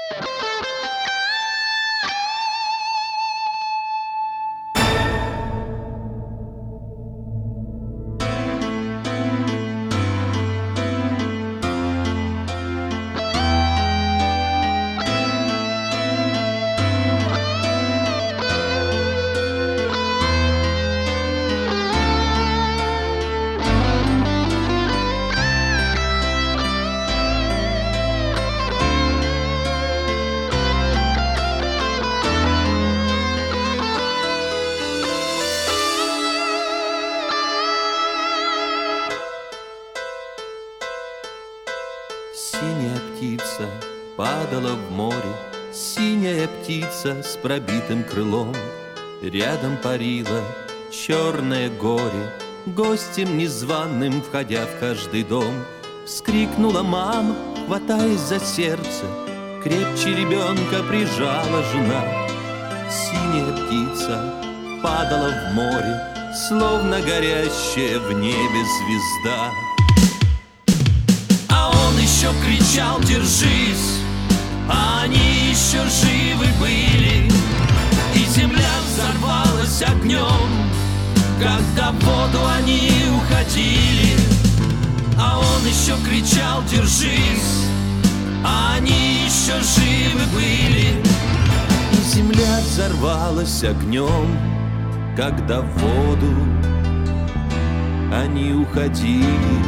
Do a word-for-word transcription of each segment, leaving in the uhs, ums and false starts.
Синяя птица падала в море, синяя птица с пробитым крылом. Рядом парило черное горе, гостем незваным, входя в каждый дом. Вскрикнула мама, хватаясь за сердце, крепче ребенка прижала жена. Синяя птица падала в море, словно горящая в небе звезда. Еще кричал: держись, а они еще живы были. И земля взорвалась огнем, когда в воду они уходили. А он еще кричал: держись, а они еще живы были. И земля взорвалась огнем, когда в воду они уходили.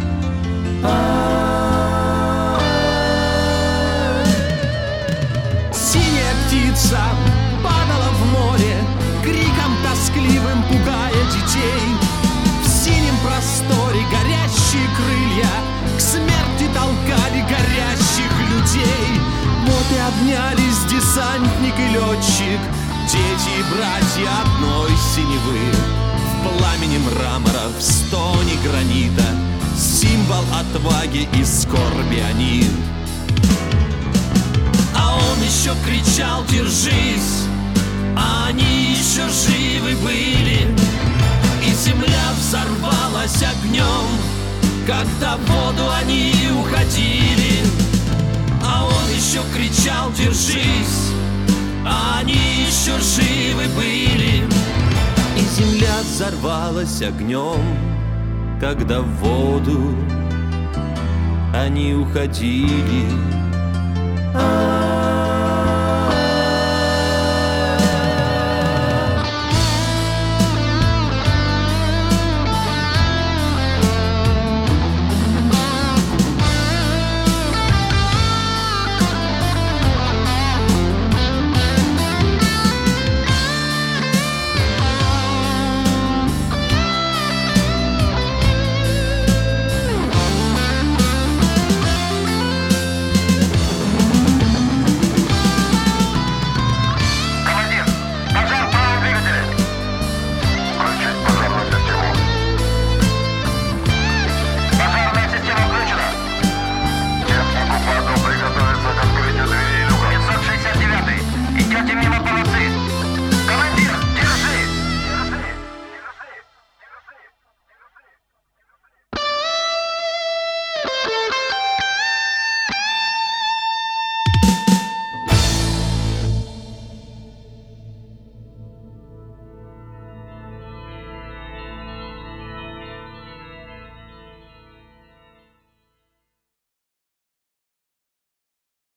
Птица падала в море, криком тоскливым пугая детей. В синем просторе горящие крылья к смерти толкали горящих людей. Вот и обнялись десантник и летчик, дети и братья одной синевы. В пламени мрамора, в стоне гранита, символ отваги и скорби они. Он еще кричал: держись, а они еще живы были. И земля взорвалась огнем, когда в воду они уходили. А он еще кричал: держись, а они еще живы были. И земля взорвалась огнем, когда в воду они уходили.